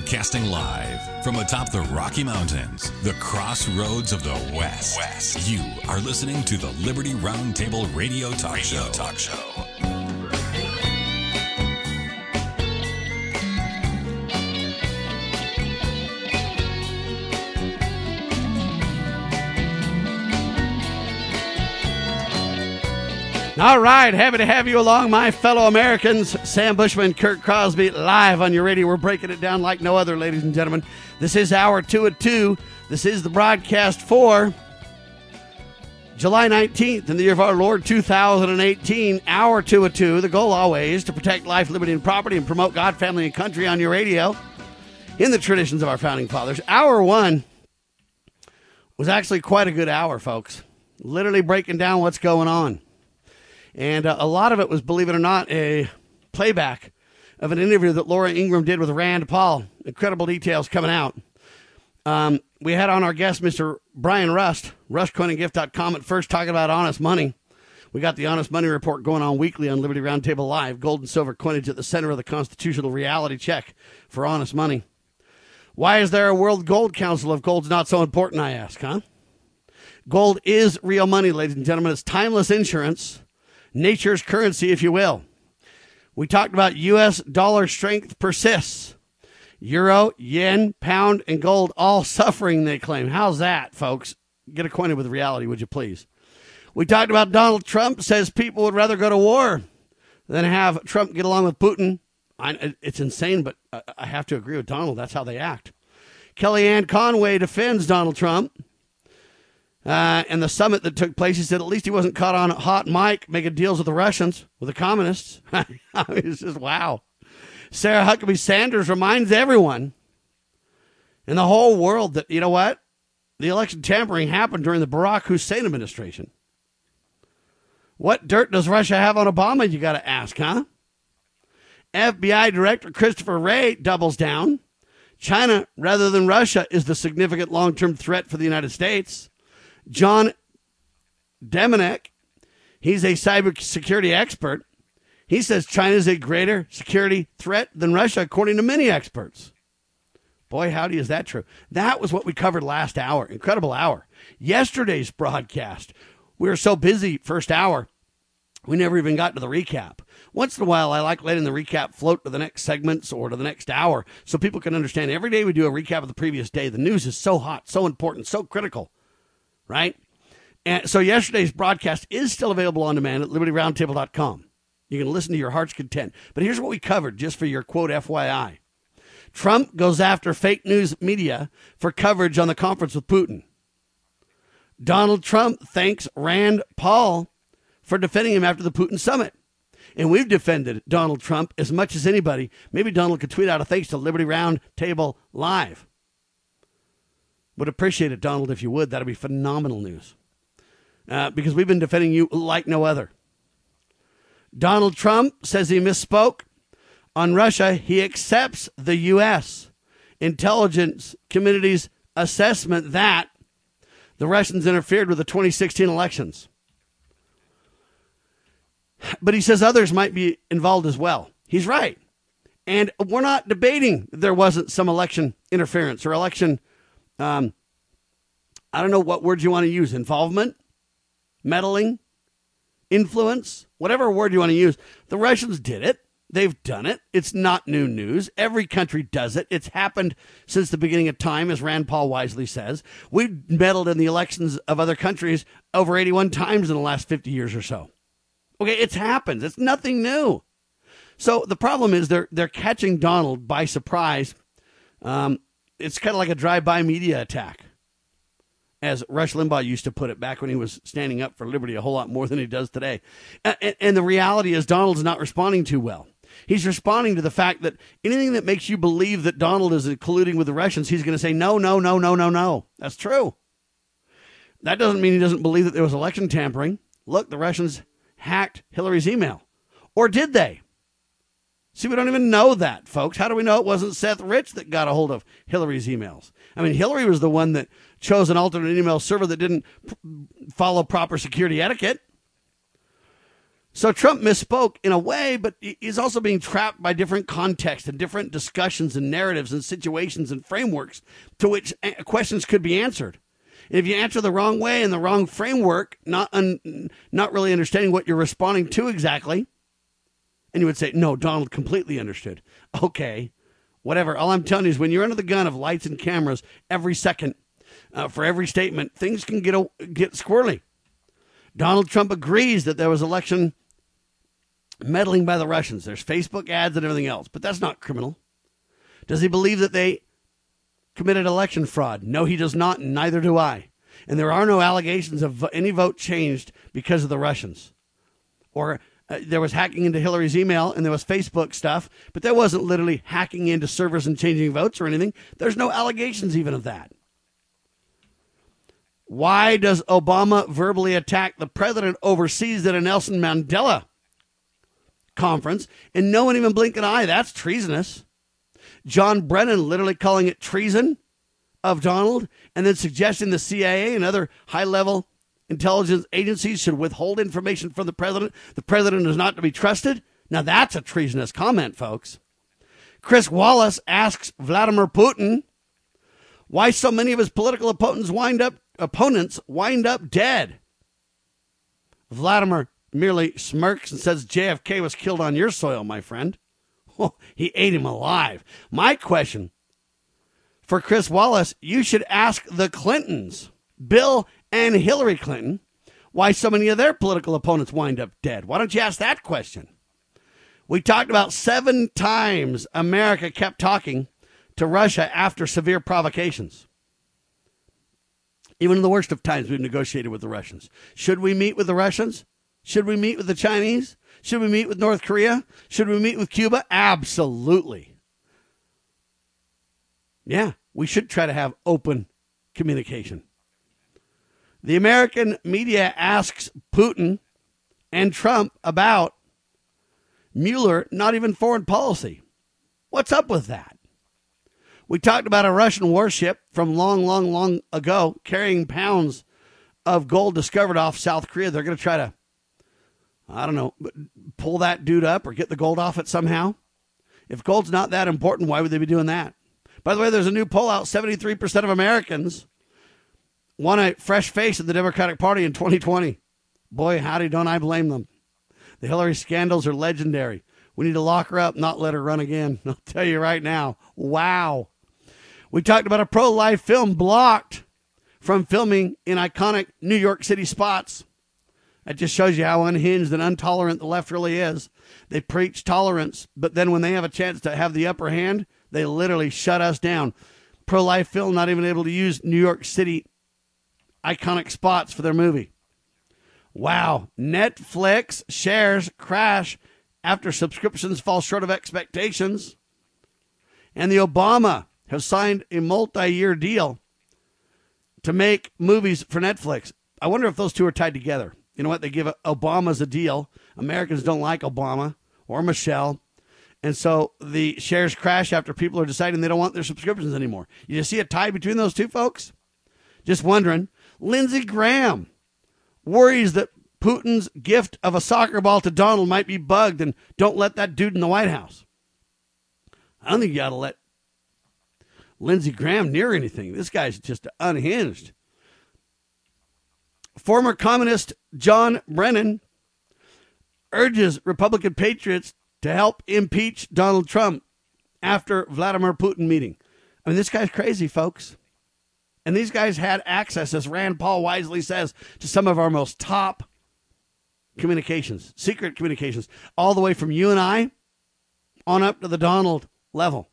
Broadcasting live from atop the Rocky Mountains, the crossroads of the West. You are listening to the Liberty Roundtable Radio Talk Show. All right, happy to have you along, my fellow Americans. Sam Bushman, Kurt Crosby, live on your radio. We're breaking it down like no other, ladies and gentlemen. This is Hour 2 at 2. This is the broadcast for July 19th in the year of our Lord 2018. Hour 2 at 2. The goal always to protect life, liberty, and property and promote God, family, and country on your radio in the traditions of our founding fathers. Hour 1 was actually quite a good hour, folks. Literally breaking down what's going on. And a lot of it was, believe it or not, a playback of an interview that Laura Ingraham did with Rand Paul. Incredible details coming out. We had on our guest, Mr. Brian Rust, RustCoinandGift.com, at first talking about honest money. We got the Honest Money Report going on weekly on Liberty Roundtable Live. Gold and silver coinage at the center of the constitutional reality check for honest money. Why is there a World Gold Council if gold's not so important, I ask, huh? Gold is real money, ladies and gentlemen. It's timeless insurance. Nature's currency, if you will. We talked about U.S. dollar strength persists. Euro, yen, pound, and gold all suffering, they claim. How's that, folks? Get acquainted with reality, would you please? We talked about Donald Trump says people would rather go to war than have Trump get along with Putin. It's insane, but I have to agree with Donald. That's how they act. Kellyanne Conway defends Donald Trump. And the summit that took place, he said at least he wasn't caught on a hot mic making deals with the Russians, with the communists. I mean, it's just wow. Sarah Huckabee Sanders reminds everyone in the whole world that, you know what? The election tampering happened during the Barack Hussein administration. What dirt does Russia have on Obama, you got to ask, huh? FBI Director Christopher Wray doubles down. China, rather than Russia, is the significant long-term threat for the United States. John Demonek, he's a cybersecurity expert. He says China is a greater security threat than Russia, according to many experts. Boy, howdy, is that true? That was what we covered last hour. Incredible hour. Yesterday's broadcast, we were so busy first hour, we never even got to the recap. Once in a while, I like letting the recap float to the next segments or to the next hour so people can understand. Every day we do a recap of the previous day. The news is so hot, so important, so critical. Right? And so yesterday's broadcast is still available on demand at libertyroundtable.com. You can listen to your heart's content. But here's what we covered, just for your quote FYI. Trump goes after fake news media for coverage on the conference with Putin. Donald Trump thanks Rand Paul for defending him after the Putin summit. And we've defended Donald Trump as much as anybody. Maybe Donald could tweet out a thanks to Liberty Roundtable Live. Would appreciate it, Donald, if you would. That'd be phenomenal news. Because we've been defending you like no other. Donald Trump says he misspoke. On Russia, he accepts the U.S. intelligence community's assessment that the Russians interfered with the 2016 elections. But he says others might be involved as well. He's right. And we're not debating there wasn't some election interference or election I don't know what words you want to use. Involvement, meddling, influence, whatever word you want to use. The Russians did it. They've done it. It's not new news. Every country does it. It's happened since the beginning of time, as Rand Paul wisely says. We've meddled in the elections of other countries over 81 times in the last 50 years or so. Okay, it's happened. It's nothing new. So the problem is they're catching Donald by surprise. It's kind of like a drive-by media attack, as Rush Limbaugh used to put it back when he was standing up for liberty a whole lot more than he does today. And the reality is Donald's not responding too well. He's responding to the fact that anything that makes you believe that Donald is colluding with the Russians, he's going to say, no. That's true. That doesn't mean he doesn't believe that there was election tampering. Look, the Russians hacked Hillary's email. Or did they? See, we don't even know that, folks. How do we know it wasn't Seth Rich that got a hold of Hillary's emails? I mean, Hillary was the one that chose an alternate email server that didn't follow proper security etiquette. So Trump misspoke in a way, but he's also being trapped by different contexts and different discussions and narratives and situations and frameworks to which questions could be answered. If you answer the wrong way in the wrong framework, not really understanding what you're responding to exactly, and you would say, no, Donald completely understood. Okay, whatever. All I'm telling you is when you're under the gun of lights and cameras every second for every statement, things can get squirrely. Donald Trump agrees that there was election meddling by the Russians. There's Facebook ads and everything else, but that's not criminal. Does he believe that they committed election fraud? No, he does not, and neither do I. And there are no allegations of any vote changed because of the Russians. Or there was hacking into Hillary's email and there was Facebook stuff, but there wasn't literally hacking into servers and changing votes or anything. There's no allegations even of that. Why does Obama verbally attack the president overseas at a Nelson Mandela conference and no one even blinked an eye? That's treasonous. John Brennan literally calling it treason of Donald and then suggesting the CIA and other high-level intelligence agencies should withhold information from the president. The president is not to be trusted. Now that's a treasonous comment, folks. Chris Wallace asks Vladimir Putin why so many of his political opponents wind up dead. Vladimir merely smirks and says JFK was killed on your soil, my friend. Oh, he ate him alive. My question for Chris Wallace, you should ask the Clintons, Bill and Hillary Clinton, why so many of their political opponents wind up dead. Why don't you ask that question? We talked about 7 times America kept talking to Russia after severe provocations. Even in the worst of times, we've negotiated with the Russians. Should we meet with the Russians? Should we meet with the Chinese? Should we meet with North Korea? Should we meet with Cuba? Absolutely. Yeah, we should try to have open communication. The American media asks Putin and Trump about Mueller, not even foreign policy. What's up with that? We talked about a Russian warship from long ago carrying pounds of gold discovered off South Korea. They're going to try to, pull that dude up or get the gold off it somehow. If gold's not that important, why would they be doing that? By the way, there's a new poll out. 73% of Americans want a fresh face in the Democratic Party in 2020. Boy, howdy, don't I blame them. The Hillary scandals are legendary. We need to lock her up, not let her run again. I'll tell you right now. Wow. We talked about a pro-life film blocked from filming in iconic New York City spots. That just shows you how unhinged and intolerant the left really is. They preach tolerance, but then when they have a chance to have the upper hand, they literally shut us down. Pro-life film not even able to use New York City iconic spots for their movie. Wow. Netflix shares crash after subscriptions fall short of expectations. And the Obama has signed a multi-year deal to make movies for Netflix. I wonder if those two are tied together. You know what? They give Obama's a deal. Americans don't like Obama or Michelle. And so the shares crash after people are deciding they don't want their subscriptions anymore. You see a tie between those two folks? Just wondering. Lindsey Graham worries that Putin's gift of a soccer ball to Donald might be bugged and don't let that dude in the White House. I don't think you ought to let Lindsey Graham near anything. This guy's just unhinged. Former communist John Brennan urges Republican patriots to help impeach Donald Trump after Vladimir Putin meeting. I mean, this guy's crazy, folks. And these guys had access, as Rand Paul wisely says, to some of our most top communications, secret communications, all the way from you and I on up to the Donald level.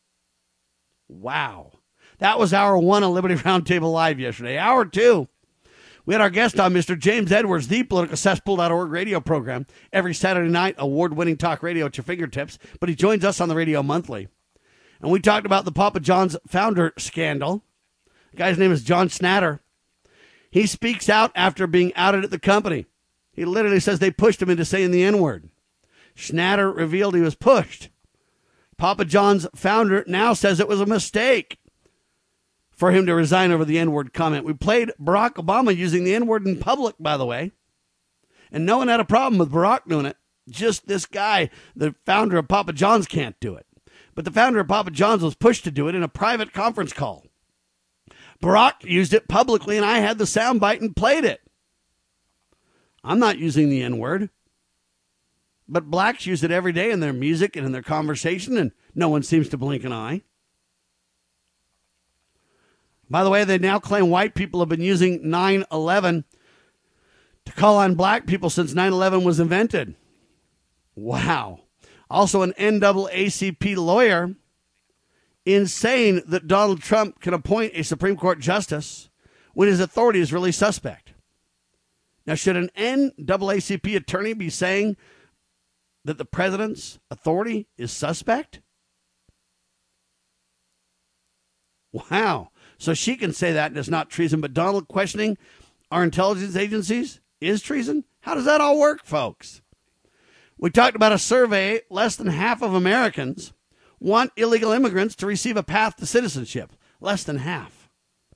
Wow. That was hour 1 of Liberty Roundtable Live yesterday. Hour 2, we had our guest on, Mr. James Edwards, the politicalcesspool.org radio program. Every Saturday night, award-winning talk radio at your fingertips. But he joins us on the radio monthly. And we talked about the Papa John's founder scandal. The guy's name is John Schnatter. He speaks out after being outed at the company. He literally says they pushed him into saying the N-word. Schnatter revealed he was pushed. Papa John's founder now says it was a mistake for him to resign over the N-word comment. We played Barack Obama using the N-word in public, by the way. And no one had a problem with Barack doing it. Just this guy, the founder of Papa John's, can't do it. But the founder of Papa John's was pushed to do it in a private conference call. Barack used it publicly, and I had the soundbite and played it. I'm not using the N-word. But blacks use it every day in their music and in their conversation, and no one seems to blink an eye. By the way, they now claim white people have been using 9/11 to call on black people since 9/11 was invented. Wow. Also, an NAACP lawyer insane that Donald Trump can appoint a Supreme Court justice when his authority is really suspect. Now, should an NAACP attorney be saying that the president's authority is suspect? Wow. So she can say that and it's not treason, but Donald questioning our intelligence agencies is treason? How does that all work, folks? We talked about a survey. Less than half of Americans want illegal immigrants to receive a path to citizenship. Less than half.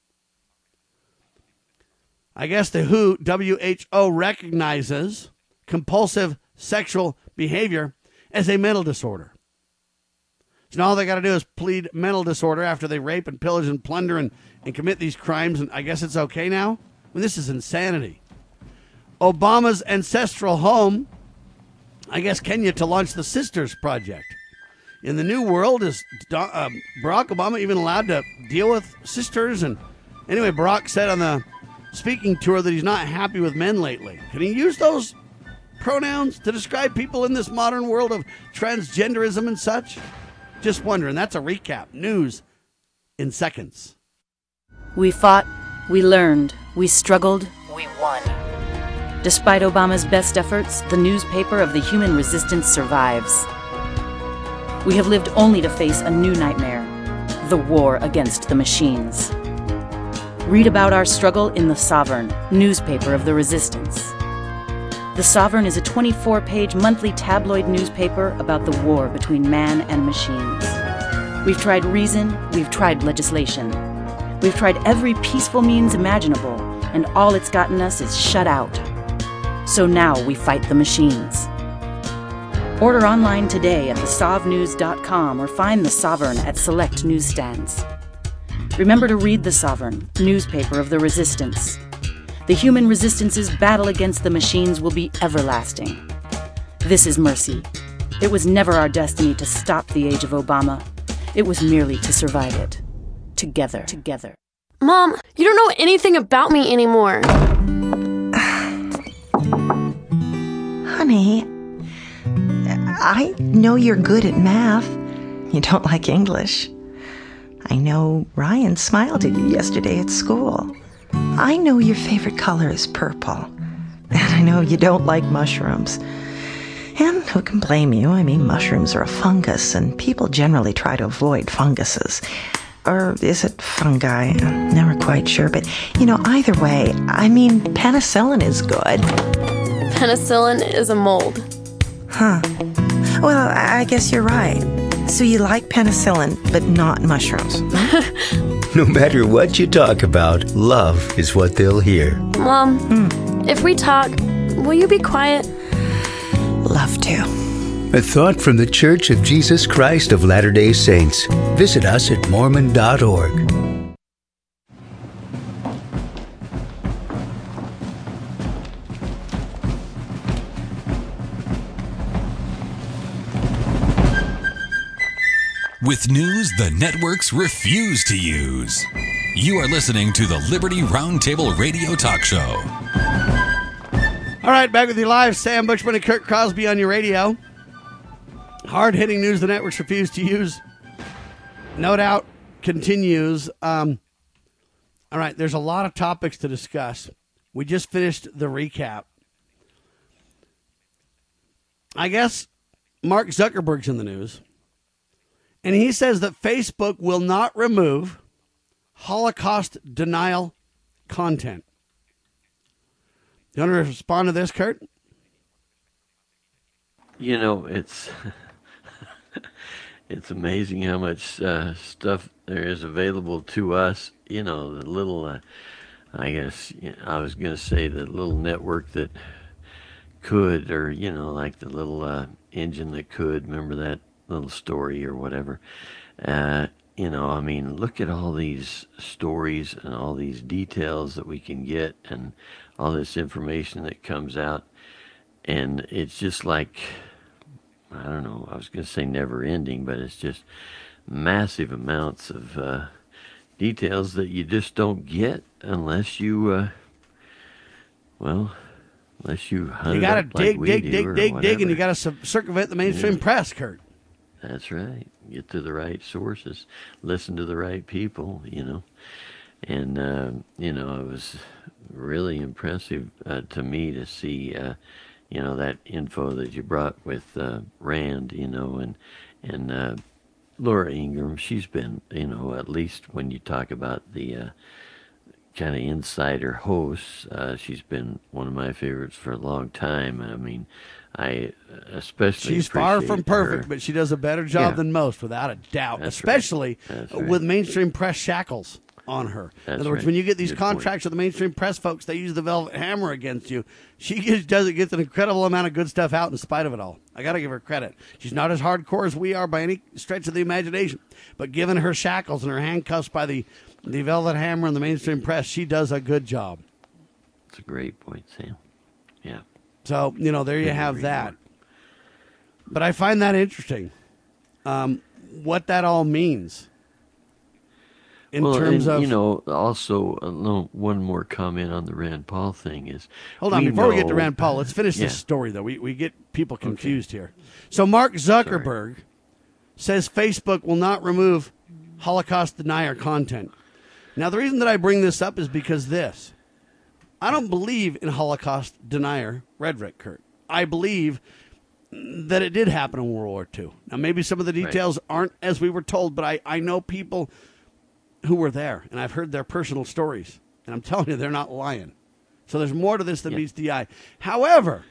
I guess the WHO recognizes compulsive sexual behavior as a mental disorder. So now all they got to do is plead mental disorder after they rape and pillage and plunder and commit these crimes, and I guess it's okay now? I mean, this is insanity. Obama's ancestral home, I guess Kenya, to launch the Sisters Project. In the new world, is Barack Obama even allowed to deal with sisters? And anyway, Barack said on the speaking tour that he's not happy with men lately. Can he use those pronouns to describe people in this modern world of transgenderism and such? Just wondering. That's a recap. News in seconds. We fought, we learned, we struggled, we won. Despite Obama's best efforts, the newspaper of the human resistance survives. We have lived only to face a new nightmare, the war against the machines. Read about our struggle in The Sovereign, newspaper of the resistance. The Sovereign is a 24-page monthly tabloid newspaper about the war between man and machines. We've tried reason, we've tried legislation. We've tried every peaceful means imaginable, and all it's gotten us is shut out. So now we fight the machines. Order online today at thesovnews.com or find The Sovereign at select newsstands. Remember to read The Sovereign, newspaper of the resistance. The human resistance's battle against the machines will be everlasting. This is mercy. It was never our destiny to stop the age of Obama. It was merely to survive it. Together. Mom, you don't know anything about me anymore. Honey, I know you're good at math. You don't like English. I know Ryan smiled at you yesterday at school. I know your favorite color is purple. And I know you don't like mushrooms. And who can blame you? I mean, mushrooms are a fungus, and people generally try to avoid funguses. Or is it fungi? I'm never quite sure. But, either way, I mean, penicillin is good. Penicillin is a mold. Huh. Well, I guess you're right. So you like penicillin, but not mushrooms. No matter what you talk about, love is what they'll hear. Mom, if we talk, will you be quiet? Love to. A thought from the Church of Jesus Christ of Latter-day Saints. Visit us at Mormon.org. With news the networks refuse to use. You are listening to the Liberty Roundtable Radio Talk Show. All right, back with you live. Sam Bushman and Kurt Crosby on your radio. Hard-hitting news the networks refuse to use. No doubt continues. All right, there's a lot of topics to discuss. We just finished the recap. I guess Mark Zuckerberg's in the news. And he says that Facebook will not remove Holocaust denial content. You want to respond to this, Kurt? It's it's amazing how much stuff there is available to us. The little, I guess I was going to say the little network that could, or like the little engine that could. Remember that little story or whatever? I mean, look at all these stories and all these details that we can get, and all this information that comes out, and it's just like, I don't know, I was going to say never ending, but it's just massive amounts of details that you just don't get unless you, unless you hunt You got to it up like we do or dig, and whatever. you got to circumvent the mainstream press, Kurt. That's right. Get to the right sources, listen to the right people, And, it was really impressive to me to see, that info that you brought with Rand, and Laura Ingraham. She's been, at least when you talk about the kind of insider hosts, she's been one of my favorites for a long time. I mean, I especially She's far from appreciate perfect, her. but she does a better job Yeah. than most, without a doubt, That's especially right. That's right. with mainstream press shackles on her. In That's other words, right. when you get these Good contracts with the mainstream press folks, they use the velvet hammer against you. She gets an incredible amount of good stuff out in spite of it all. I got to give her credit. She's not as hardcore as we are by any stretch of the imagination, but given her shackles and her handcuffs by the velvet hammer and the mainstream press, she does a good job. It's a great point, Sam. Yeah. So, there you Couldn't have agree that. more. But I find that interesting, what that all means in terms and, of... also one more comment on the Rand Paul thing is. Hold on, before we get to know- Rand Paul, let's finish Yeah. this story, though. We get people confused here. So Mark Zuckerberg says Facebook will not remove Holocaust denier content. Now, the reason that I bring this up is because this. I don't believe in Holocaust denier rhetoric, Kurt. I believe that it did happen in World War II. Now, maybe some of the details aren't as we were told, but I know people who were there, and I've heard their personal stories. And I'm telling you, they're not lying. So there's more to this than meets the eye. However,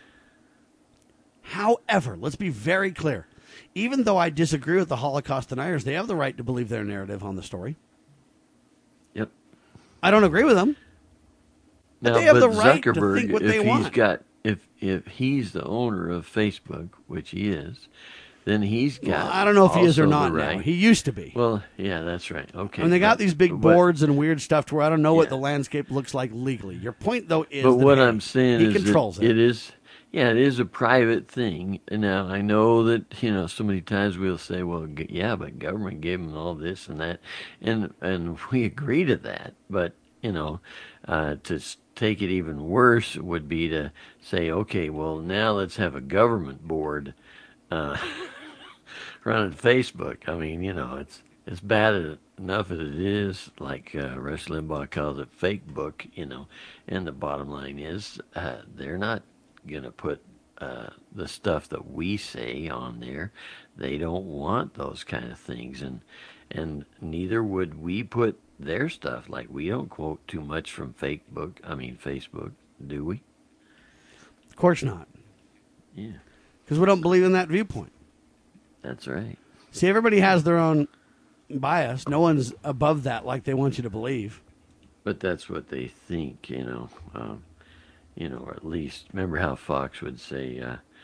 let's be very clear. Even though I disagree with the Holocaust deniers, they have the right to believe their narrative on the story. Yep. I don't agree with them. But Now, they have the but right to Zuckerberg, think what if they he's want. got, if he's the owner of Facebook, which he is, then he's got. Well, I don't know if he is or also not the now. right. He used to be. Well, yeah, that's right. Okay. And they got but- these big but- boards and weird stuff to where I don't know what Yeah. the landscape looks like legally. Your point, though, is But that, what hey, I'm saying he is controls that it is, it is a private thing. And now I know that so many times we'll say, well, but government gave them all this and that, and we agree to that. But to take it even worse would be to say, okay, well, now let's have a government board running Facebook. I mean, it's bad enough as it is, like Rush Limbaugh calls it, fake book, and the bottom line is they're not going to put the stuff that we say on there. They don't want those kind of things, and neither would we put their stuff. Like, we don't quote too much from Facebook, do we? Of course not. Yeah, Because we don't believe in that viewpoint. that's right. See, everybody has their own bias. No one's above that like they want you to believe. But that's what they think, or at least, remember how Fox would say,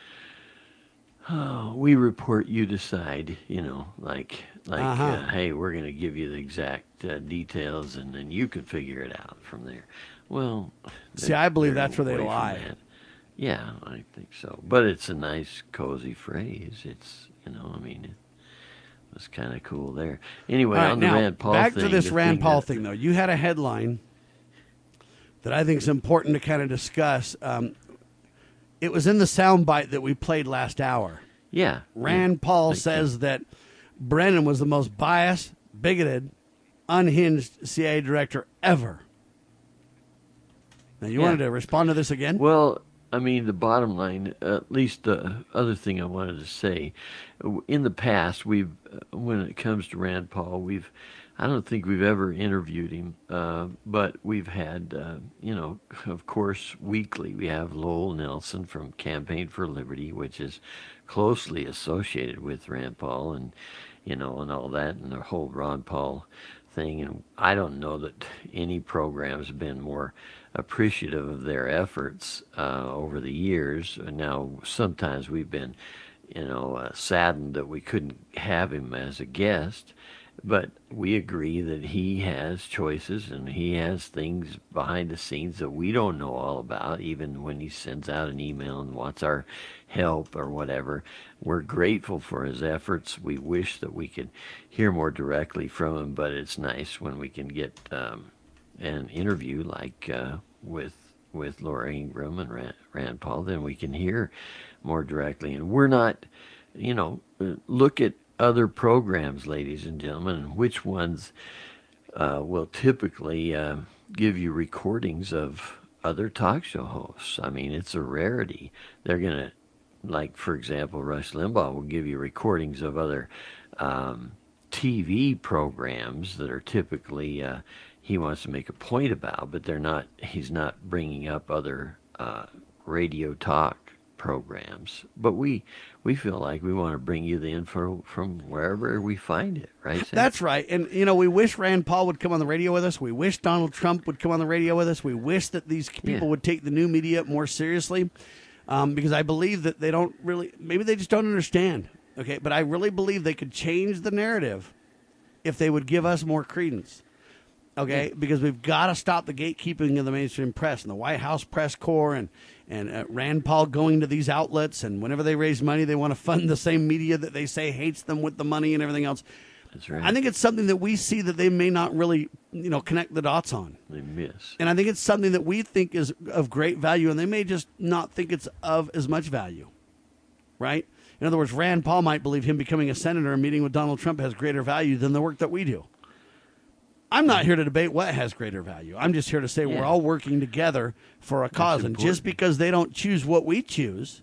we report, you decide, like, hey, we're going to give you the exact details, and then you can figure it out from there. Well, See, I believe they're that's where they away from lie. that. Yeah, I think so. But it's a nice, cozy phrase. It's, it was kind of cool there. Anyway, All right, on the now, Rand Paul back thing. to this the Rand Paul that- thing, though. You had a headline that I think is important to kind of discuss. It was in the soundbite that we played last hour. Yeah. Rand Paul says that Brennan was the most biased, bigoted, unhinged CIA director ever. Now, you wanted to respond to this again? Well, the bottom line, at least the other thing I wanted to say, in the past, when it comes to Rand Paul, I don't think we've ever interviewed him, but we've had, of course, weekly, we have Lowell Nelson from Campaign for Liberty, which is closely associated with Rand Paul and all that, and the whole Ron Paul thing. And I don't know that any program's been more appreciative of their efforts over the years. Now, sometimes we've been, saddened that we couldn't have him as a guest, but we agree that he has choices and he has things behind the scenes that we don't know all about, even when he sends out an email and wants our help or whatever. We're grateful for his efforts. We wish that we could hear more directly from him, but it's nice when we can get an interview like with Laura Ingraham and Rand Paul, then we can hear more directly. And we're not, look at other programs, ladies and gentlemen, and which ones will typically give you recordings of other talk show hosts. I mean, it's a rarity. They're going to, like, for example, Rush Limbaugh will give you recordings of other TV programs that are typically he wants to make a point about, but he's not bringing up other radio talk programs. But we feel like we want to bring you the info from wherever we find it, right, Sam? That's right. And, we wish Rand Paul would come on the radio with us. We wish Donald Trump would come on the radio with us. We wish that these people would take the new media more seriously, because I believe that they don't really, maybe they just don't understand, okay? But I really believe they could change the narrative if they would give us more credence. Okay, because we've got to stop the gatekeeping of the mainstream press and the White House press corps and Rand Paul going to these outlets, and whenever they raise money, they want to fund the same media that they say hates them with the money and everything else. That's right. I think it's something that we see that they may not really, connect the dots on. They miss. And I think it's something that we think is of great value, and they may just not think it's of as much value, right? In other words, Rand Paul might believe him becoming a senator and meeting with Donald Trump has greater value than the work that we do. I'm not here to debate what has greater value. I'm just here to say we're all working together for a cause. And just because they don't choose what we choose,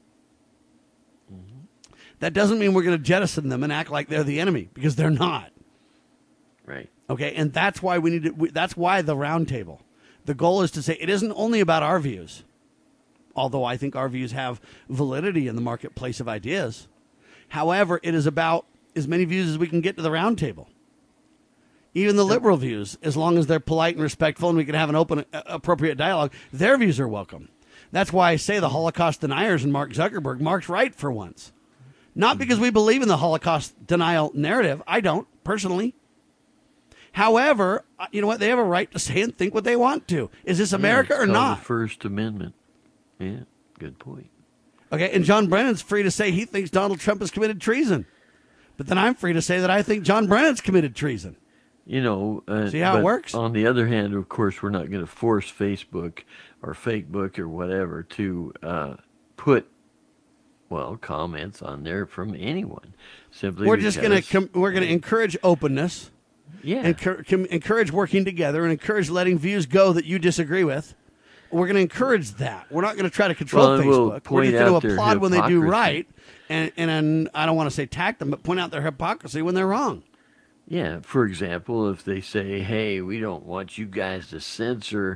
that doesn't mean we're going to jettison them and act like they're the enemy, because they're not. Right. Okay, and that's why we need to. That's why the roundtable. The goal is to say it isn't only about our views, although I think our views have validity in the marketplace of ideas. However, it is about as many views as we can get to the roundtable. Even the liberal views, as long as they're polite and respectful and we can have an open, appropriate dialogue, their views are welcome. That's why I say the Holocaust deniers and Mark Zuckerberg. Mark's right for once. Not because we believe in the Holocaust denial narrative. I don't, personally. However, you know what? They have a right to say and think what they want to. Is this America or not? The First Amendment. Yeah, good point. Okay, and John Brennan's free to say he thinks Donald Trump has committed treason. But then I'm free to say that I think John Brennan's committed treason. See how it works? On the other hand, of course, we're not going to force Facebook or Fakebook or whatever to put, comments on there from anyone. Simply we're just going to encourage openness. Yeah. Encourage working together and encourage letting views go that you disagree with. We're going to encourage that. We're not going to try to control Facebook. We're just going to applaud when they do right, and I don't want to say attack them, but point out their hypocrisy when they're wrong. Yeah, for example, if they say, hey, we don't want you guys to censor,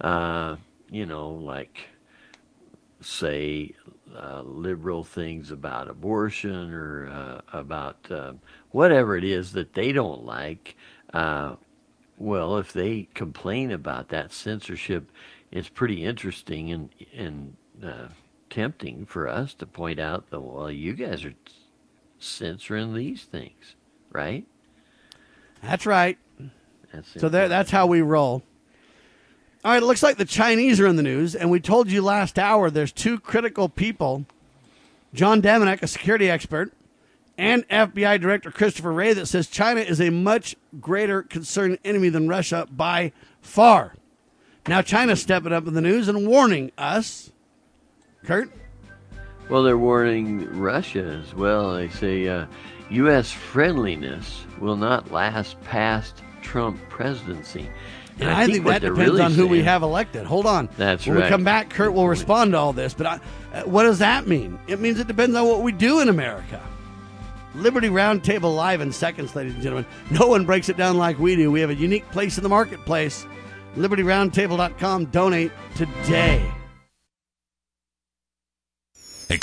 say liberal things about abortion or about whatever it is that they don't like, if they complain about that censorship, it's pretty interesting and tempting for us to point out that, you guys are censoring these things, right? That's right. That's how we roll. All right, it looks like the Chinese are in the news, and we told you last hour there's two critical people, John Damanek, a security expert, and FBI Director Christopher Wray, that says China is a much greater concerned enemy than Russia by far. Now China's stepping up in the news and warning us. Kurt? Well, they're warning Russia as well. They say U.S. friendliness will not last past Trump presidency. And I think that depends on who we have elected. Hold on. That's right. When we come back, Kurt will respond to all this. But what does that mean? It means it depends on what we do in America. Liberty Roundtable live in seconds, ladies and gentlemen. No one breaks it down like we do. We have a unique place in the marketplace. LibertyRoundtable.com. Donate today.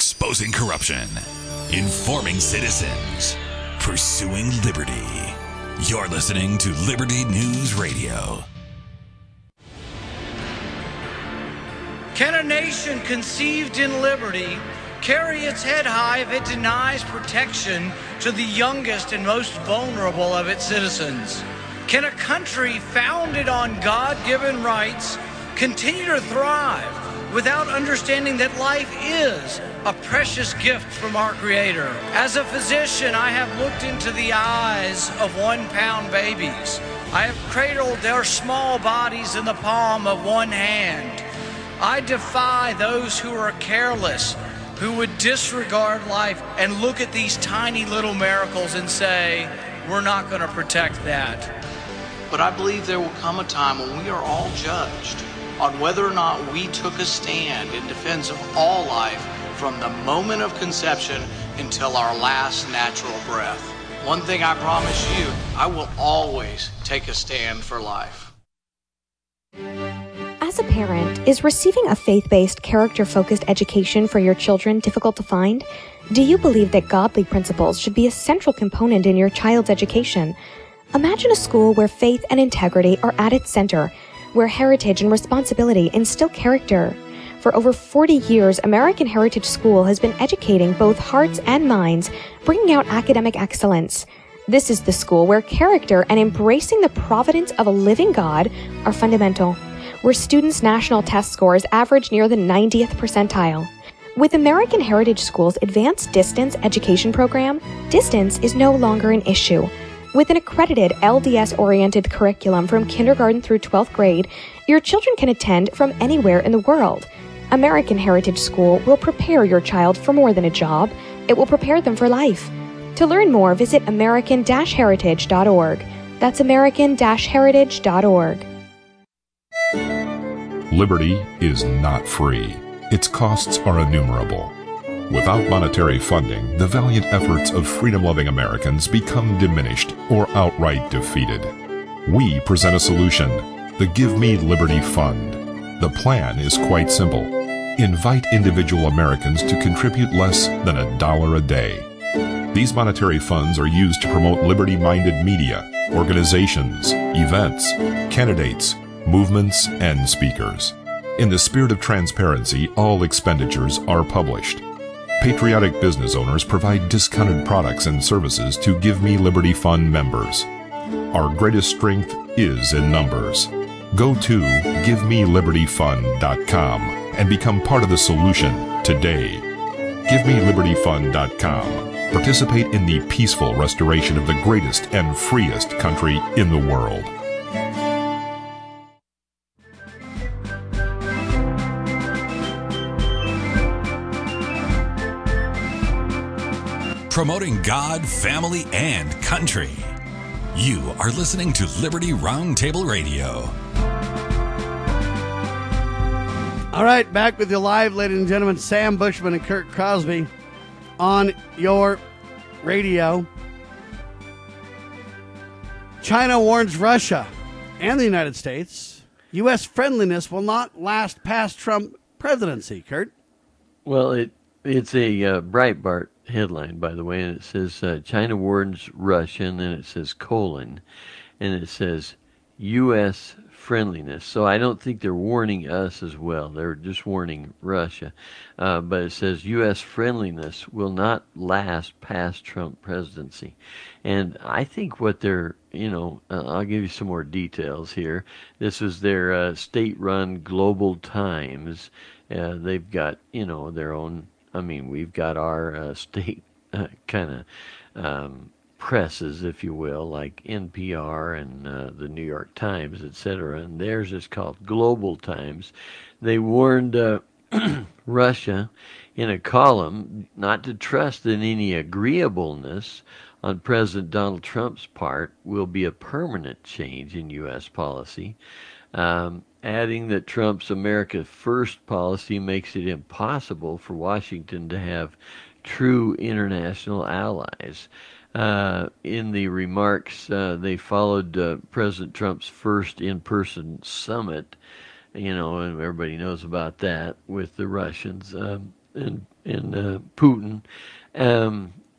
Exposing corruption. Informing citizens. Pursuing liberty. You're listening to Liberty News Radio. Can a nation conceived in liberty carry its head high if it denies protection to the youngest and most vulnerable of its citizens? Can a country founded on God-given rights continue to thrive without understanding that life is a precious gift from our Creator? As a physician, I have looked into the eyes of 1-pound babies. I have cradled their small bodies in the palm of one hand. I defy those who are careless, who would disregard life and look at these tiny little miracles and say, we're not going to protect that. But I believe there will come a time when we are all judged on whether or not we took a stand in defense of all life from the moment of conception until our last natural breath. One thing I promise you, I will always take a stand for life. As a parent, is receiving a faith-based, character-focused education for your children difficult to find? Do you believe that godly principles should be a central component in your child's education? Imagine a school where faith and integrity are at its center, where heritage and responsibility instill character. For over 40 years, American Heritage School has been educating both hearts and minds, bringing out academic excellence. This is the school where character and embracing the providence of a living God are fundamental, where students' national test scores average near the 90th percentile. With American Heritage School's Advanced Distance Education program, distance is no longer an issue. With an accredited LDS-oriented curriculum from kindergarten through 12th grade, your children can attend from anywhere in the world. American Heritage School will prepare your child for more than a job. It will prepare them for life. To learn more, visit american-heritage.org. That's american-heritage.org. Liberty is not free. Its costs are innumerable. Without monetary funding, the valiant efforts of freedom-loving Americans become diminished or outright defeated. We present a solution, the Give Me Liberty Fund. The plan is quite simple. Invite individual Americans to contribute less than $1 a day. These monetary funds are used to promote liberty-minded media, organizations, events, candidates, movements, and speakers. In the spirit of transparency, all expenditures are published. Patriotic business owners provide discounted products and services to Give Me Liberty Fund members. Our greatest strength is in numbers. Go to GiveMeLibertyFund.com and become part of the solution today. GiveMeLibertyFund.com. Participate in the peaceful restoration of the greatest and freest country in the world. Promoting God, family, and country. You are listening to Liberty Roundtable Radio. All right, back with you live, ladies and gentlemen. Sam Bushman and Kurt Crosby on your radio. China warns Russia and the United States U.S. friendliness will not last past Trump presidency. Kurt? Well, it's a Breitbart headline, by the way, and it says China warns Russia, and then it says colon, and it says U.S. friendliness. So I don't think they're warning us as well. They're just warning Russia. But it says U.S. friendliness will not last past Trump presidency. And I think what they're, I'll give you some more details here. This is their state-run Global Times. They've got, their own, we've got our state kind of presses, if you will, like NPR and the New York Times, etc. And theirs is called Global Times. They warned Russia in a column not to trust that any agreeableness on President Donald Trump's part will be a permanent change in U.S. policy, adding that Trump's America First policy makes it impossible for Washington to have true international allies. In the remarks, they followed President Trump's first in-person summit, and everybody knows about that, with the Russians and Putin.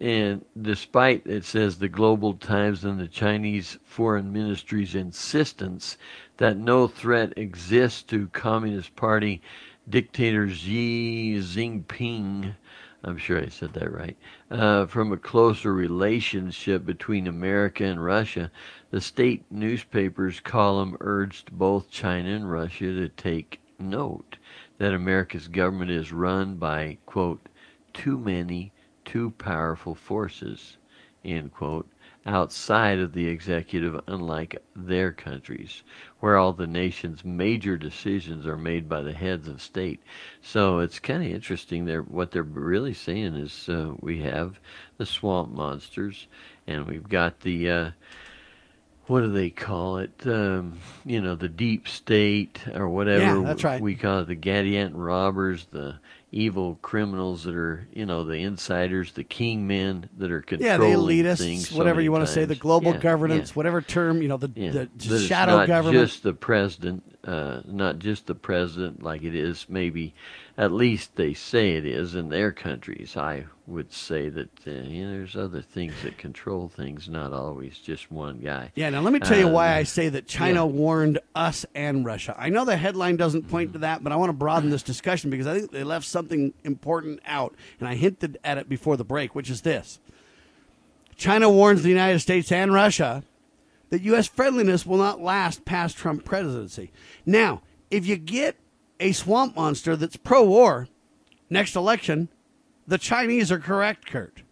And despite, it says, the Global Times and the Chinese Foreign Ministry's insistence that no threat exists to Communist Party dictator Xi Jinping, I'm sure I said that right, from a closer relationship between America and Russia, the state newspaper's column urged both China and Russia to take note that America's government is run by, quote, too many, too powerful forces, end quote, outside of the executive, unlike their countries, where all the nation's major decisions are made by the heads of state. So it's kind of interesting. What they're really saying is we have the swamp monsters, and we've got the what do they call it? The deep state or whatever. Yeah, that's right. We call it the Gadianton robbers, the evil criminals that are, the insiders, the king men that are controlling the things. elitists, whatever you want to say, the global governance, whatever term, the shadow government. Just the president, not just the president like it is maybe, at least they say it is in their countries. I would say that there's other things that control things, not always just one guy. Yeah, now let me tell you why I say that China warned us and Russia. I know the headline doesn't point to that, but I want to broaden this discussion because I think they left something important out, and I hinted at it before the break, which is this. China warns the United States and Russia that U.S. friendliness will not last past Trump presidency. Now, if you get a swamp monster that's pro-war next election, the Chinese are correct, Kurt.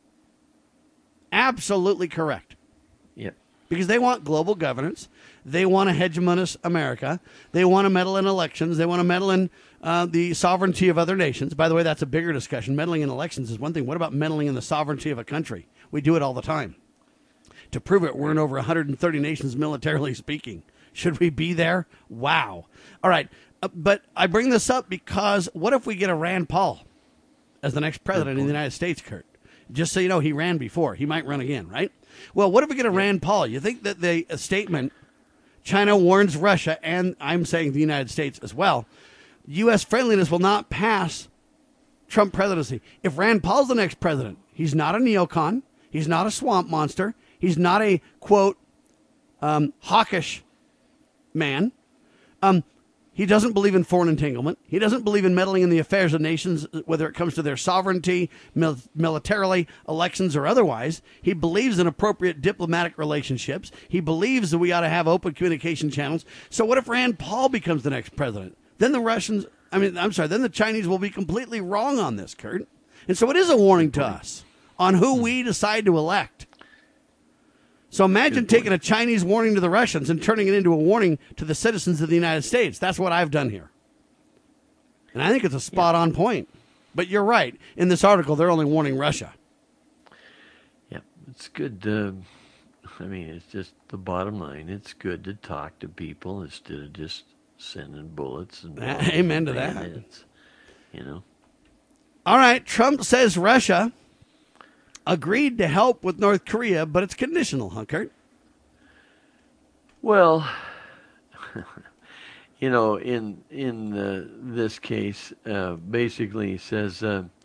Absolutely correct. Yep. Because they want global governance. They want a hegemonous America. They want to meddle in elections. They want to meddle in the sovereignty of other nations. By the way, that's a bigger discussion. Meddling in elections is one thing. What about meddling in the sovereignty of a country? We do it all the time. To prove it, we're in over 130 nations militarily speaking. Should we be there? Wow. All right. But I bring this up because what if we get a Rand Paul as the next president of the United States, Kurt? Just so you know, he ran before. He might run again, right? Well, what if we get a Rand Paul? You think that the statement, China warns Russia, and I'm saying the United States as well, U.S. friendliness will not pass Trump presidency. If Rand Paul's the next president, he's not a neocon. He's not a swamp monster. He's not a, quote, hawkish man. He doesn't believe in foreign entanglement. He doesn't believe in meddling in the affairs of nations, whether it comes to their sovereignty, militarily, elections, or otherwise. He believes in appropriate diplomatic relationships. He believes that we ought to have open communication channels. So what if Rand Paul becomes the next president? Then the then the Chinese will be completely wrong on this, Kurt. And so it is a warning to us on who we decide to elect. So imagine taking a Chinese warning to the Russians and turning it into a warning to the citizens of the United States. That's what I've done here. And I think it's a spot-on point. But you're right. In this article, they're only warning Russia. Yeah, it's good. It's just the bottom line. It's good to talk to people instead of just sending bullets. And amen to that. Heads, All right, Trump says Russia agreed to help with North Korea, but it's conditional, huh, Kurt? Well, in this case, basically he says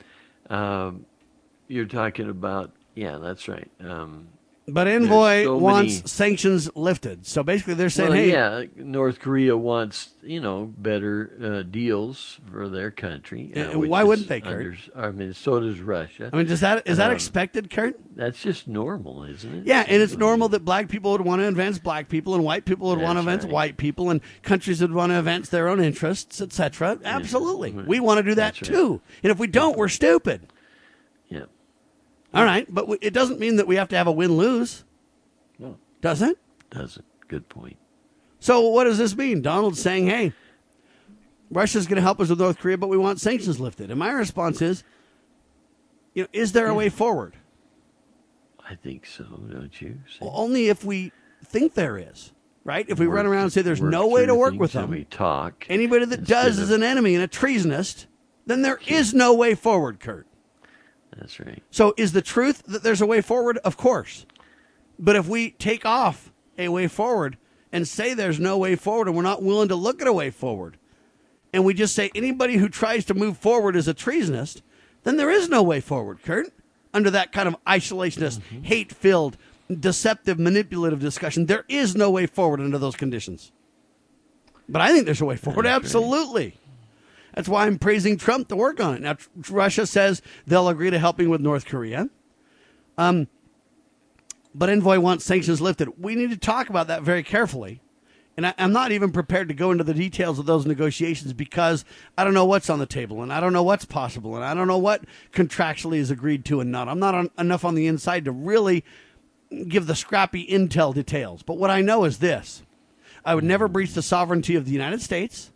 you're talking about, that's right. But Envoy wants sanctions lifted. So basically they're saying, North Korea wants, better deals for their country. Why wouldn't they, Kurt? So does Russia. Is that expected, Kurt? That's just normal, isn't it? Yeah, and it's normal that black people would want to advance black people and white people would want to advance white people and countries would want to advance their own interests, etc. Absolutely. We want to do that too. And if we don't, we're stupid. Yeah. All right, but it doesn't mean that we have to have a win-lose. No. Does it? Doesn't. Good point. So what does this mean? Donald's saying, hey, Russia's going to help us with North Korea, but we want sanctions lifted. And my response is, is there a way forward? I think so, don't you? Only if we think there is, right? If we run around and say there's no way to work with them, we talk. Anybody that does is an enemy and a treasonist, then there is no way forward, Kurt. That's right. So is the truth that there's a way forward? Of course. But if we take off a way forward and say there's no way forward and we're not willing to look at a way forward, and we just say anybody who tries to move forward is a treasonist, then there is no way forward, Kurt. under that kind of isolationist, hate-filled, deceptive, manipulative discussion. There is no way forward under those conditions. But I think there's a way forward. That's absolutely. Right. That's why I'm praising Trump to work on it. Now, Russia says they'll agree to helping with North Korea. But Envoy wants sanctions lifted. We need to talk about that very carefully. And I'm not even prepared to go into the details of those negotiations because I don't know what's on the table and I don't know what's possible and I don't know what contractually is agreed to and not. I'm not enough on the inside to really give the scrappy intel details. But what I know is this. I would never breach the sovereignty of the United States.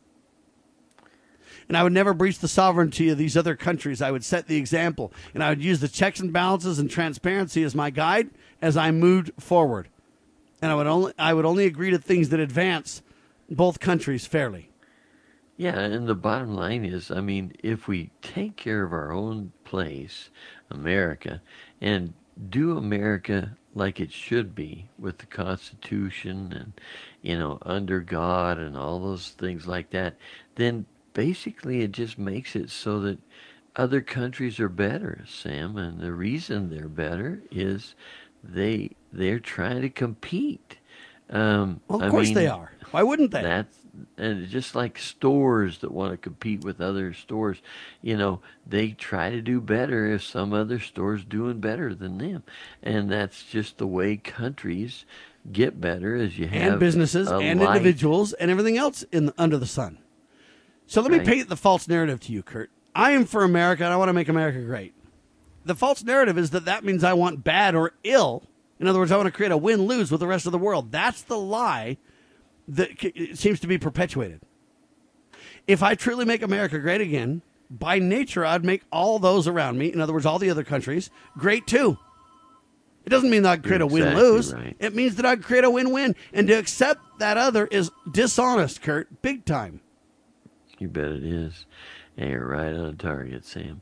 And I would never breach the sovereignty of these other countries. I would set the example. And I would use the checks and balances and transparency as my guide as I moved forward. And I would only agree to things that advance both countries fairly. Yeah, and the bottom line is, I mean, if we take care of our own place, America, and do America like it should be with the Constitution and, you know, under God and all those things like that, then basically it just makes it so that other countries are better, Sam. And the reason they're better is they're trying to compete. Well, of course they are. Why wouldn't they? That's, and just like stores that want to compete with other stores, you know, they try to do better if some other store's doing better than them. And that's just the way countries get better as you have and businesses and individuals and everything else under the sun. So let me paint the false narrative to you, Kurt. I am for America and I want to make America great. The false narrative is that means I want bad or ill. In other words, I want to create a win-lose with the rest of the world. That's the lie that seems to be perpetuated. If I truly make America great again, by nature, I'd make all those around me, in other words, all the other countries, great too. It doesn't mean that I'd create a win-lose. Right. It means that I'd create a win-win. And to accept that other is dishonest, Kurt, big time. You bet it is. And you're right on target, Sam.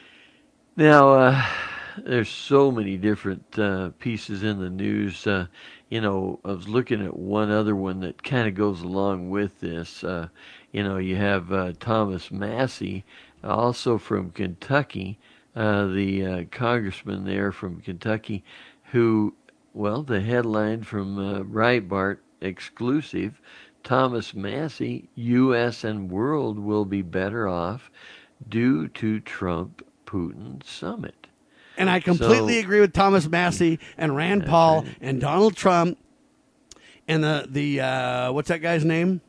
Now, there's so many different pieces in the news. You know, I was looking at one other one that kind of goes along with this. You know, you have Thomas Massie, also from Kentucky, the congressman there from Kentucky, who, well, the headline from Breitbart exclusive, Thomas Massie, U.S. and world will be better off due to Trump-Putin summit. And I completely agree with Thomas Massie and Rand Paul and Donald Trump and the what's that guy's name?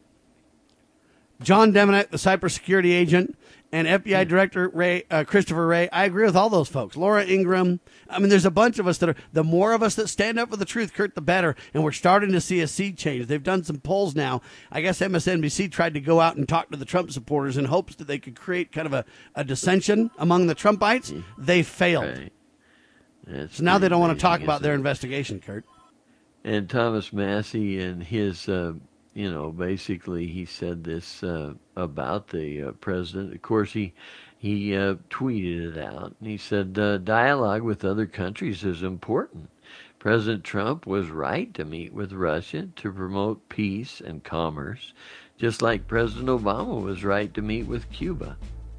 John Demonek, the cybersecurity agent, and FBI Director Christopher Wray. I agree with all those folks. Laura Ingraham. I mean, there's a bunch of us that are, the more of us that stand up for the truth, Kurt, the better. And we're starting to see a sea change. They've done some polls now. I guess MSNBC tried to go out and talk to the Trump supporters in hopes that they could create kind of a dissension among the Trumpites. They failed. Right. So now they don't want to talk about their investigation, Kurt. And Thomas Massie and his, you know, basically he said this about the president. Of course, he tweeted it out. And he said, dialogue with other countries is important. President Trump was right to meet with Russia to promote peace and commerce, just like President Obama was right to meet with Cuba.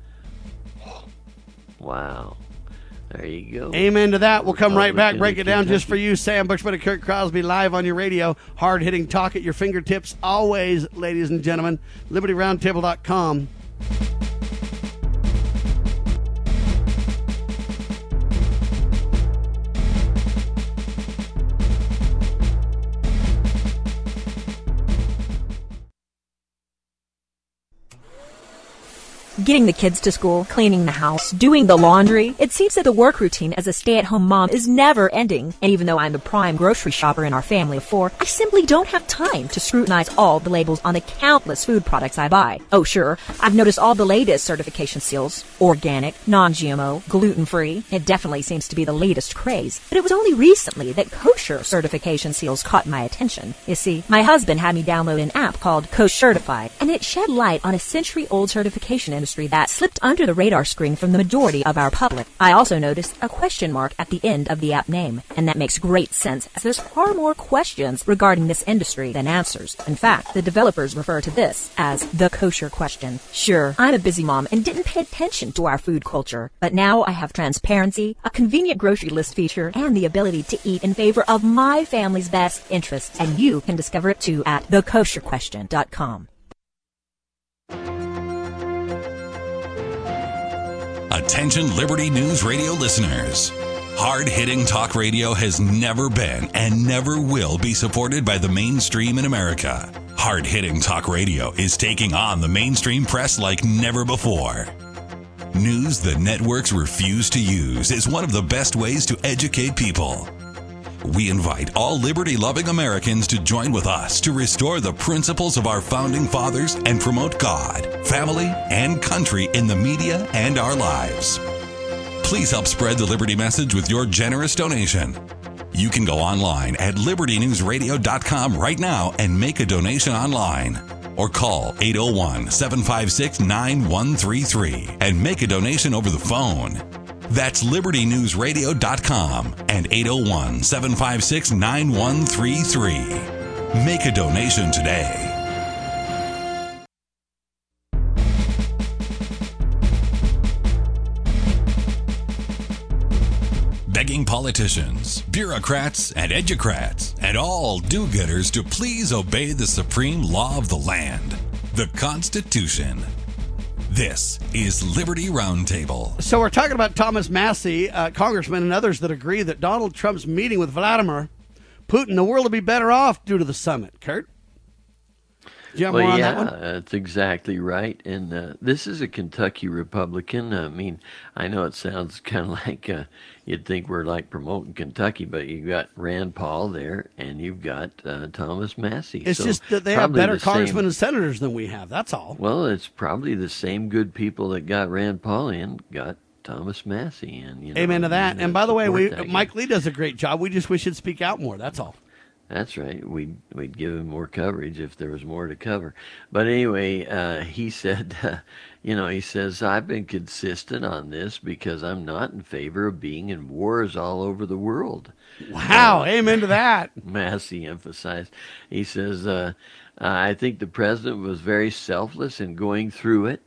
Wow. There you go. Amen to that. We'll come right back, break it down just for you. Sam Bushman and Kurt Crosby live on your radio. Hard-hitting talk at your fingertips always, ladies and gentlemen. LibertyRoundtable.com. Getting the kids to school, cleaning the house, doing the laundry. It seems that the work routine as a stay-at-home mom is never ending. And even though I'm the prime grocery shopper in our family of 4, I simply don't have time to scrutinize all the labels on the countless food products I buy. Oh sure, I've noticed all the latest certification seals. Organic, non-GMO, gluten-free. It definitely seems to be the latest craze. But it was only recently that kosher certification seals caught my attention. You see, my husband had me download an app called Kosher Certified, and it shed light on a century-old certification in industry that slipped under the radar screen from the majority of our public. I also noticed a question mark at the end of the app name, and that makes great sense as there's far more questions regarding this industry than answers. In fact, the developers refer to this as the kosher question. Sure, I'm a busy mom and didn't pay attention to our food culture, but now I have transparency, a convenient grocery list feature, and the ability to eat in favor of my family's best interests, and you can discover it too at thekosherquestion.com. Attention Liberty News Radio listeners. Hard-hitting talk radio has never been and never will be supported by the mainstream in America. Hard-hitting talk radio is taking on the mainstream press like never before. News the networks refuse to use is one of the best ways to educate people. We invite all liberty-loving Americans to join with us to restore the principles of our founding fathers and promote God, family, and country in the media and our lives. Please help spread the Liberty message with your generous donation. You can go online at libertynewsradio.com right now and make a donation online. Or call 801-756-9133 and make a donation over the phone. That's libertynewsradio.com and 801-756-9133. Make a donation today. Begging politicians, bureaucrats, and educrats, and all do-gooders to please obey the supreme law of the land, the Constitution. This is Liberty Roundtable. So we're talking about Thomas Massie, congressman and others that agree that Donald Trump's meeting with Vladimir Putin, the world will be better off due to the summit. Kurt? Do you have more on that one? That's exactly right. And this is a Kentucky Republican. I mean, I know it sounds kind of like you'd think we're like promoting Kentucky, but you've got Rand Paul there, and you've got Thomas Massie. It's just that they have better congressmen and senators than we have. That's all. Well, it's probably the same good people that got Rand Paul in got Thomas Massie in. You know, amen to that. And by the way, Mike Lee does a great job. We just wish he'd speak out more. That's all. That's right. We'd give him more coverage if there was more to cover. But anyway, he said, he says, I've been consistent on this because I'm not in favor of being in wars all over the world. Wow. Amen to that. Massie emphasized. He says, I think the president was very selfless in going through it.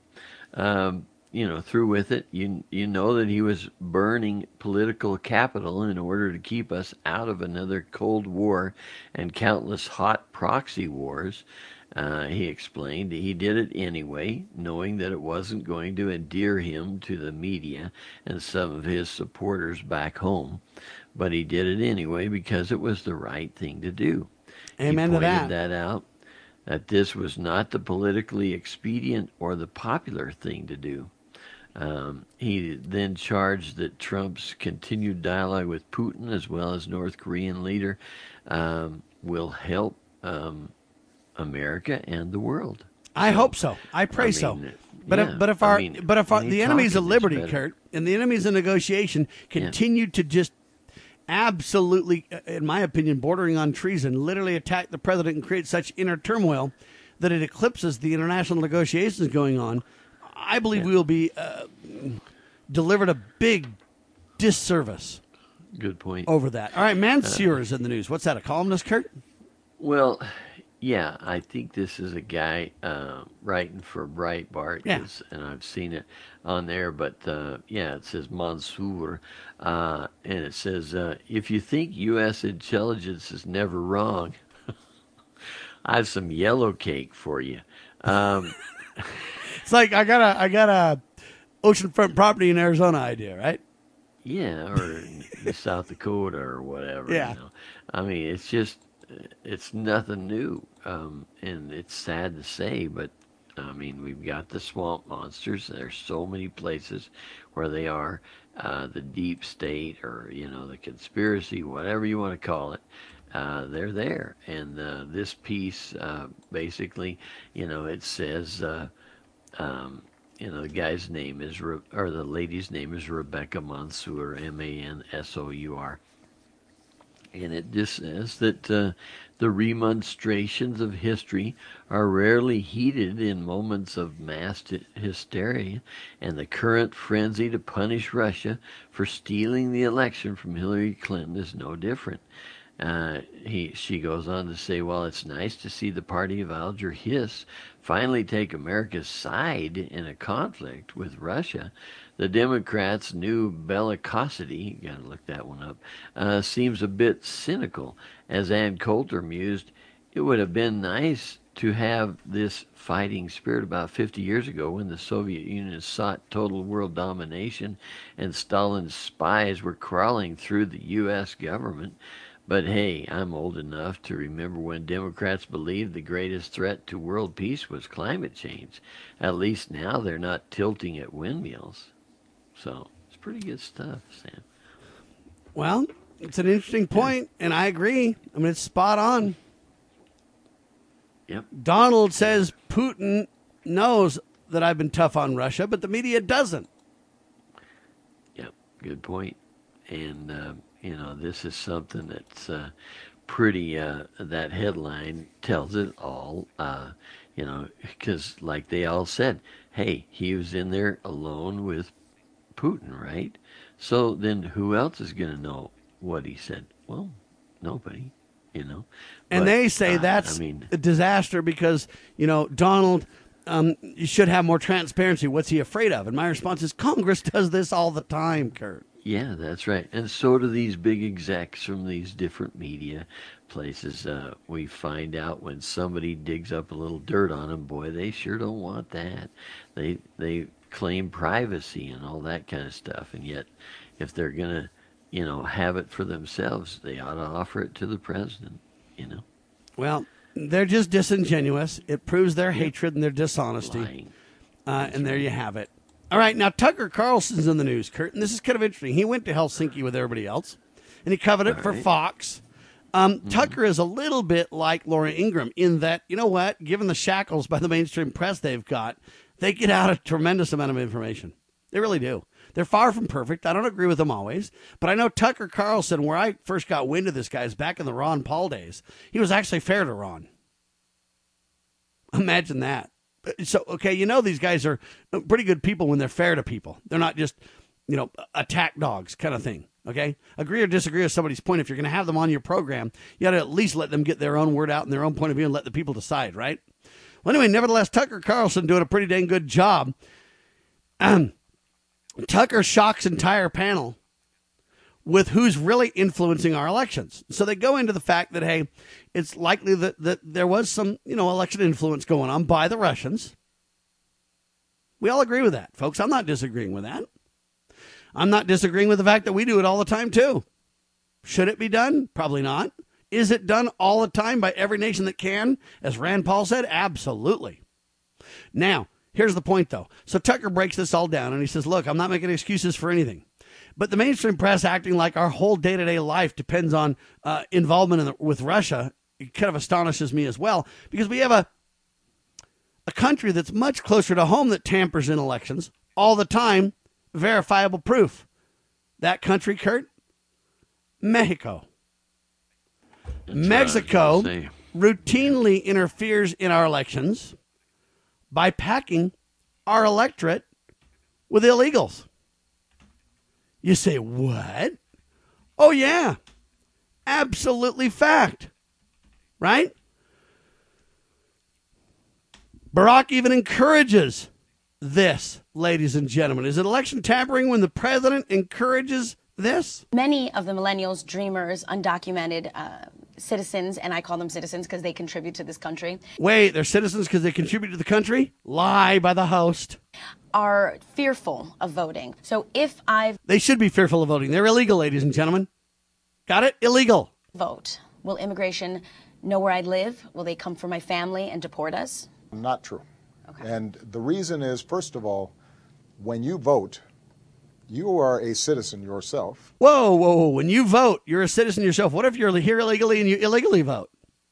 Through with it, you know that he was burning political capital in order to keep us out of another Cold War and countless hot proxy wars. He explained he did it anyway, knowing that it wasn't going to endear him to the media and some of his supporters back home. But he did it anyway because it was the right thing to do. Amen to that. He pointed that out, that this was not the politically expedient or the popular thing to do. He then charged that Trump's continued dialogue with Putin, as well as North Korean leader, will help America and the world. I hope so. I pray so. But if the enemies of liberty, Kurt, and the enemies of negotiation continue to just absolutely, in my opinion, bordering on treason, literally attack the president and create such inner turmoil that it eclipses the international negotiations going on, I believe we will be delivered a big disservice. Good point. Over that. All right, Mansour is in the news. What's that, a columnist, Kurt? Well, yeah, I think this is a guy writing for Breitbart, and I've seen it on there. But, it says Mansour, and it says, if you think U.S. intelligence is never wrong, I have some yellow cake for you. It's like I got a oceanfront property in Arizona idea, right? Yeah, or in South Dakota or whatever. Yeah. I mean, it's nothing new, and it's sad to say, but I mean, we've got the swamp monsters. There's so many places where they are, the deep state or the conspiracy, whatever you want to call it. They're there, and this piece basically, it says. The guy's name is, or the lady's name is Rebecca Mansour, Mansour. And it just says that the remonstrations of history are rarely heeded in moments of mass hysteria, and the current frenzy to punish Russia for stealing the election from Hillary Clinton is no different. She goes on to say, well, it's nice to see the party of Alger Hiss finally take America's side in a conflict with Russia. The Democrats' new bellicosity, you gotta look that one up, seems a bit cynical. As Ann Coulter mused, it would have been nice to have this fighting spirit about 50 years ago when the Soviet Union sought total world domination and Stalin's spies were crawling through the U.S. government. But hey, I'm old enough to remember when Democrats believed the greatest threat to world peace was climate change. At least now they're not tilting at windmills. So it's pretty good stuff, Sam. Well, it's an interesting point, and I agree. I mean, it's spot on. Yep. Donald says Putin knows that I've been tough on Russia, but the media doesn't. Yep, good point. And, this is something that's pretty, that headline tells it all, because like they all said, hey, he was in there alone with Putin, right? So then who else is going to know what he said? Well, nobody, And they say that's a disaster because, Donald, you should have more transparency. What's he afraid of? And my response is Congress does this all the time, Kurt. Yeah, that's right. And so do these big execs from these different media places. We find out when somebody digs up a little dirt on them, boy, they sure don't want that. They claim privacy and all that kind of stuff. And yet, if they're going to, have it for themselves, they ought to offer it to the president, Well, they're just disingenuous. It proves their hatred and their dishonesty. And there you have it. All right, now Tucker Carlson's in the news, Kurt, and this is kind of interesting. He went to Helsinki with everybody else, and he covered it for Fox. Tucker is a little bit like Laura Ingraham in that, you know what, given the shackles by the mainstream press they've got, they get out a tremendous amount of information. They really do. They're far from perfect. I don't agree with them always, but I know Tucker Carlson, where I first got wind of this guy, is back in the Ron Paul days. He was actually fair to Ron. Imagine that. So, okay, these guys are pretty good people when they're fair to people. They're not just, attack dogs kind of thing, okay? Agree or disagree with somebody's point. If you're going to have them on your program, you got to at least let them get their own word out and their own point of view and let the people decide, right? Well, anyway, nevertheless, Tucker Carlson doing a pretty dang good job. Tucker shocks entire panel with who's really influencing our elections. So they go into the fact that, hey, it's likely that there was some, election influence going on by the Russians. We all agree with that, folks. I'm not disagreeing with that. I'm not disagreeing with the fact that we do it all the time, too. Should it be done? Probably not. Is it done all the time by every nation that can? As Rand Paul said, absolutely. Now, here's the point, though. So Tucker breaks this all down, and he says, look, I'm not making excuses for anything. But the mainstream press acting like our whole day-to-day life depends on involvement with Russia, it kind of astonishes me as well, because we have a country that's much closer to home that tampers in elections all the time, verifiable proof. That country, Kurt? Mexico. Mexico routinely interferes in our elections by packing our electorate with illegals. You say, what? Oh, yeah. Absolutely fact. Right? Barack even encourages this, ladies and gentlemen. Is it election tampering when the president encourages this? Many of the millennials, dreamers, undocumented citizens, and I call them citizens because they contribute to this country. Wait, they're citizens because they contribute to the country? Lie by the host. Are fearful of voting. So if They should be fearful of voting. They're illegal, ladies and gentlemen. Got it? Illegal. Vote. Will immigration know where I live? Will they come for my family and deport us? Not true. Okay. And the reason is, first of all, when you vote, you are a citizen yourself. Whoa. When you vote, you're a citizen yourself. What if you're here illegally and you illegally vote?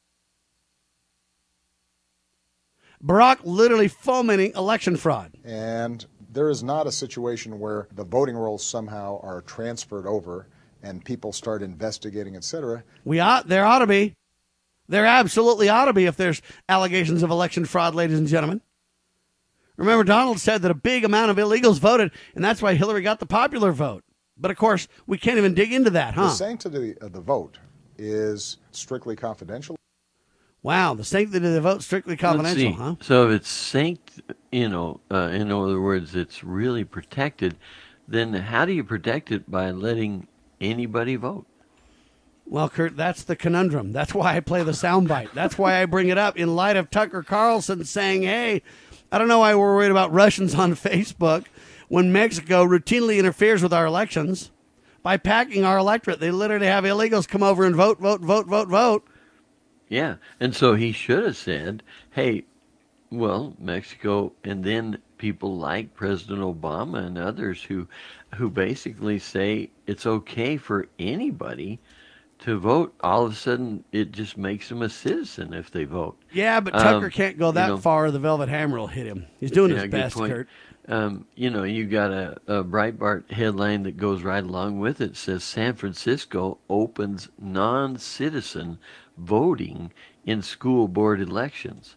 Barack literally fomenting election fraud. And there is not a situation where the voting rolls somehow are transferred over and people start investigating, etc. There ought to be. There absolutely ought to be if there's allegations of election fraud, ladies and gentlemen. Remember, Donald said that a big amount of illegals voted, and that's why Hillary got the popular vote. But, of course, we can't even dig into that, huh? The sanctity of the vote is strictly confidential. Wow, the sanctity of the vote strictly confidential, huh? So if it's in other words, it's really protected, then how do you protect it by letting anybody vote? Well, Kurt, that's the conundrum. That's why I play the soundbite. That's why I bring it up in light of Tucker Carlson saying, hey, I don't know why we're worried about Russians on Facebook when Mexico routinely interferes with our elections by packing our electorate. They literally have illegals come over and vote. Yeah, and so he should have said, hey, well, Mexico, and then people like President Obama and others who basically say it's okay for anybody to vote. All of a sudden, it just makes them a citizen if they vote. Yeah, but Tucker can't go that far or the Velvet Hammer will hit him. He's doing his best, Kurt. You got a Breitbart headline that goes right along with it. It says San Francisco opens non-citizen voting in school board elections.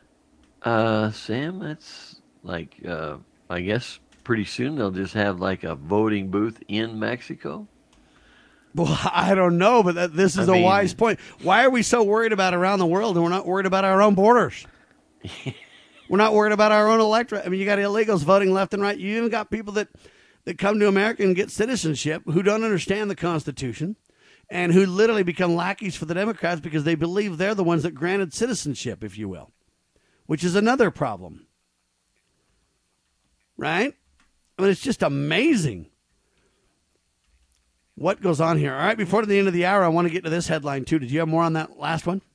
Sam, that's like, I guess pretty soon they'll just have like a voting booth in Mexico. Well, I don't know, but this is a wise point. Why are we so worried about around the world and we're not worried about our own borders? We're not worried about our own electorate. I mean, you got illegals voting left and right. You even got people that come to America and get citizenship who don't understand the Constitution and who literally become lackeys for the Democrats because they believe they're the ones that granted citizenship, if you will, which is another problem. Right? I mean, it's just amazing what goes on here. All right, before the end of the hour, I want to get to this headline, too. Did you have more on that last one?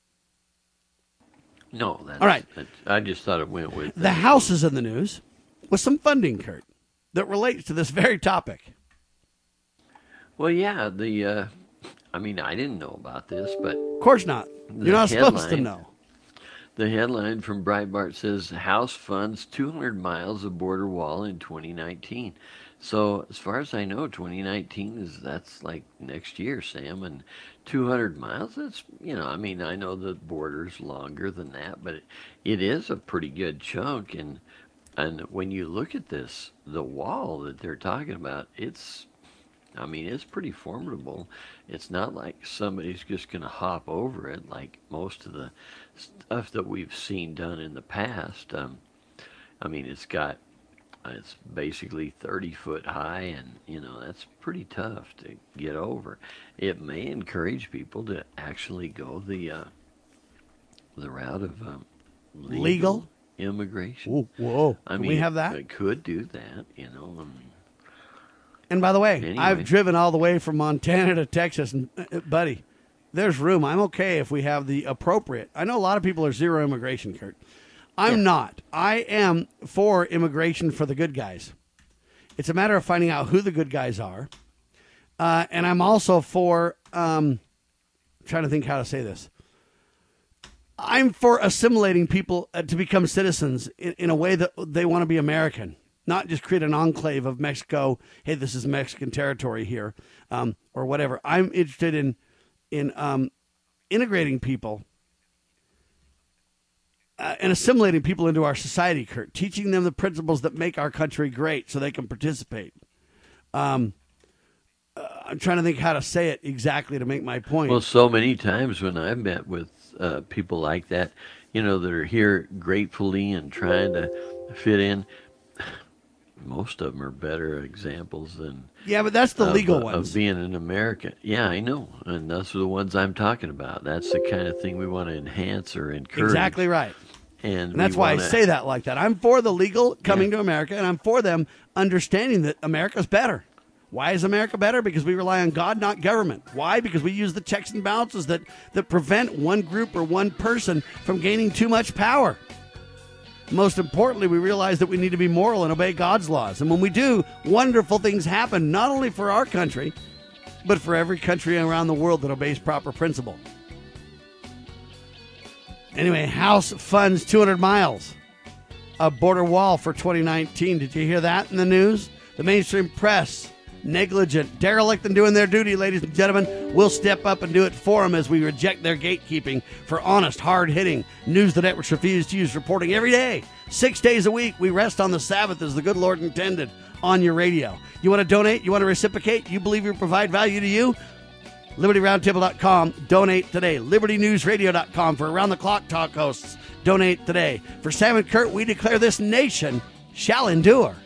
No. All right. I just thought it went with... The House is in the news with some funding, Kurt, that relates to this very topic. Well, yeah, I didn't know about this, but... Of course not. You're not supposed to know. The headline from Breitbart says, House funds 200 miles of border wall in 2019. So, as far as I know, 2019 that's like next year, Sam, and 200 miles, that's, I know the border's longer than that, but it is a pretty good chunk, and when you look at this, the wall that they're talking about, it's pretty formidable. It's not like somebody's just going to hop over it like most of the stuff that we've seen done in the past. It's basically 30 foot high, and, that's pretty tough to get over. It may encourage people to actually go the route of legal immigration. Ooh, whoa. We have that? They could do that, And by the way, anyway. I've driven all the way from Montana to Texas, and buddy, there's room. I'm okay if we have the appropriate. I know a lot of people are zero immigration, Kurt. I'm not. I am for immigration for the good guys. It's a matter of finding out who the good guys are. And I'm also for, trying to think how to say this. I'm for assimilating people to become citizens in a way that they want to be American, not just create an enclave of Mexico. Hey, this is Mexican territory here, or whatever. I'm interested in integrating people and assimilating people into our society, Kurt, teaching them the principles that make our country great so they can participate. I'm trying to think how to say it exactly to make my point. Well, so many times when I've met with people like that, that are here gratefully and trying to fit in, most of them are better examples than... Yeah, but that's the legal ones. Of being in America. Yeah, I know. And those are the ones I'm talking about. That's the kind of thing we want to enhance or encourage. Exactly right. And that's why I say that like that. I'm for the legal coming to America, and I'm for them understanding that America's better. Why is America better? Because we rely on God, not government. Why? Because we use the checks and balances that prevent one group or one person from gaining too much power. Most importantly, we realize that we need to be moral and obey God's laws. And when we do, wonderful things happen, not only for our country, but for every country around the world that obeys proper principle. Anyway, House funds 200 miles of border wall for 2019. Did you hear that in the news? The mainstream press negligent, derelict in doing their duty, ladies and gentlemen, we'll step up and do it for them as we reject their gatekeeping for honest, hard-hitting news the networks refuse to use, reporting every day, 6 days a week. We rest on the Sabbath as the good Lord intended on your radio. You want to donate? You want to reciprocate? You believe you provide value to you? LibertyRoundtable.com. Donate today. LibertyNewsRadio.com for around-the-clock talk hosts. Donate today. For Sam and Kurt, we declare this nation shall endure.